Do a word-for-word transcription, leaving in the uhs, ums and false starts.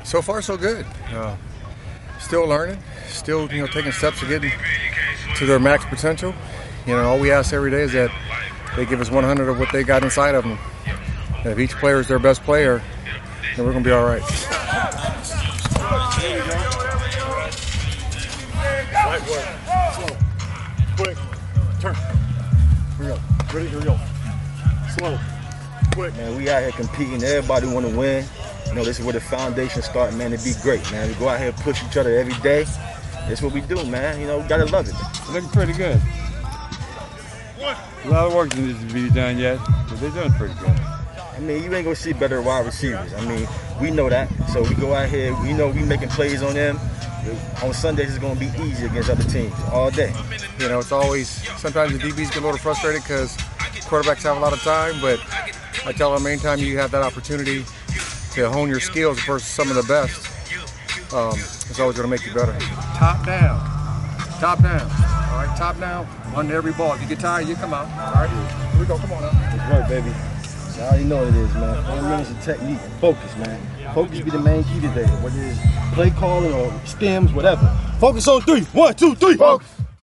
So far, so good. Uh, still learning, still you know taking steps to getting to their max potential. You know, all we ask every day is that they give us one hundred of what they got inside of them. And if each player is their best player, then we're gonna be all right. There you go. Light work. Slow. Quick. Turn. Here we go. Ready? Here we go. Slow. Quick. Man, we out here competing. Everybody want to win. You know, this is where the foundation starts, man, to be great, man. We go out here and push each other every day. That's what we do, man. You know, we got to love it. Looking pretty good. A lot of work needs to be done yet, but they're doing pretty good. I mean, you ain't going to see better wide receivers. I mean, we know that. So we go out here, we know we making plays on them. On Sundays, it's going to be easy against other teams all day. You know, it's always, sometimes the D Bs get a little frustrated because quarterbacks have a lot of time, but I tell them anytime you have that opportunity to hone your skills versus some of the best, um, it's always going to make you better. Top down. Top down. All right, top down. Under every ball. If you get tired, you come out. All right, here we go. Come on now. That's right, baby. I already know what it is, man. Four minutes of technique. Focus, man. Focus be the main key today. Whether it's play calling or stems, whatever. Focus on three. One, two, three. Focus.